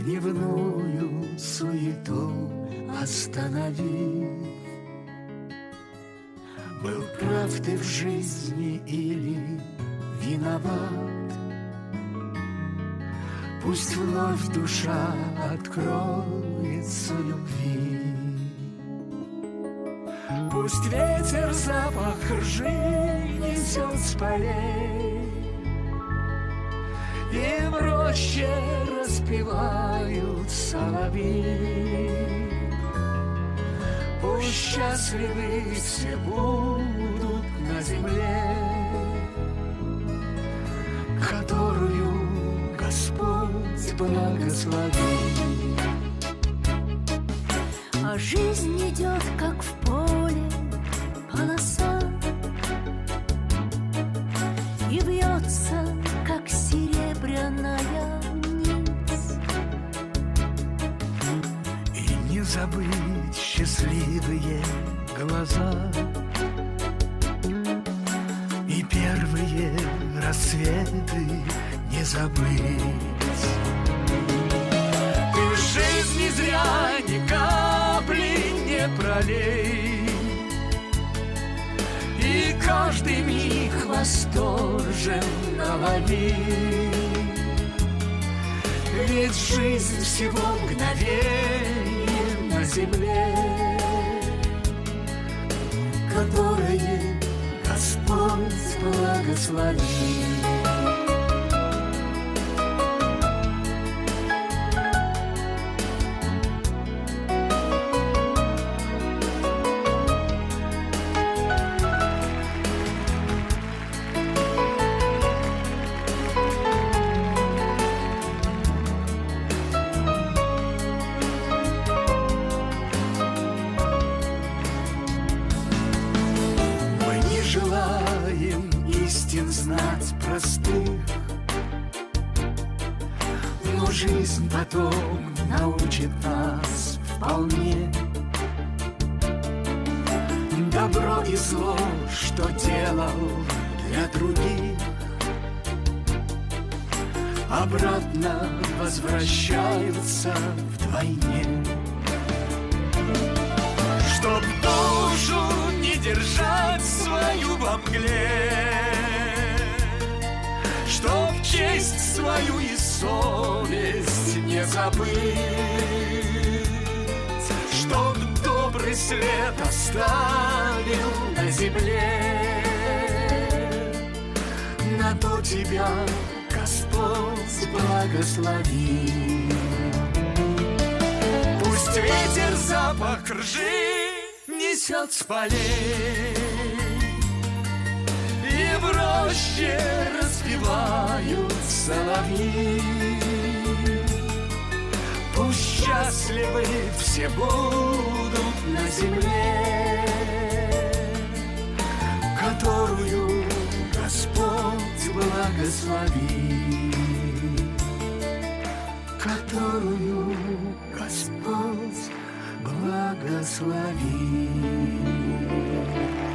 дневную суету остановив. Был прав ты в жизни или виноват? Пусть вновь душа откроется любви. Пусть ветер запах ржи несет с полей, и в роще распевают соловьи. Пусть счастливы все будут на земле, которую Господь благословит. А жизнь идет, как в поле полоса, и бьется, как серебряная нить. И не забыть счастливые глаза и первые рассветы не забыть. Ты в жизни зря ни капли не пролей, и каждый миг восторженно лови. Ведь жизнь всего мгновение на земле, которое Господь благословит. Желаем истин знать простых, но жизнь потом научит нас вполне. Добро и зло, что делал для других, обратно возвращаются вдвойне. Чтоб душу не держать свою во мгле, чтоб честь свою и совесть не забыть, чтоб добрый след оставил на земле. На то тебя Господь благослови. Пусть ветер запах ржи несет с полей, и в роще распевают соловьи. Пусть счастливы все будут на земле, которую Господь благослови, которую Господь благослови.